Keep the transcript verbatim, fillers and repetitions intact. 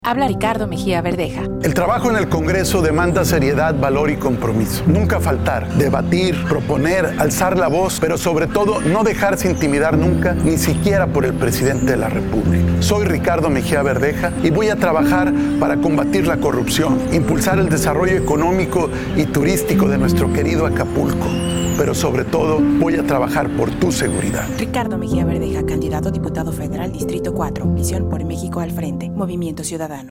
Habla Ricardo Mejía Verdeja. El trabajo en el Congreso demanda seriedad, valor y compromiso. Nunca faltar, debatir, proponer, alzar la voz, pero sobre todo no dejarse intimidar nunca, ni siquiera por el presidente de la República. Soy Ricardo Mejía Verdeja y voy a trabajar para combatir la corrupción, impulsar el desarrollo económico y turístico de nuestro querido Acapulco. Pero sobre todo voy a trabajar por tu seguridad. Ricardo Mejía Verdeja, candidato a diputado federal, Distrito cuatro. Visión por México al frente. Movimiento Ciudadano.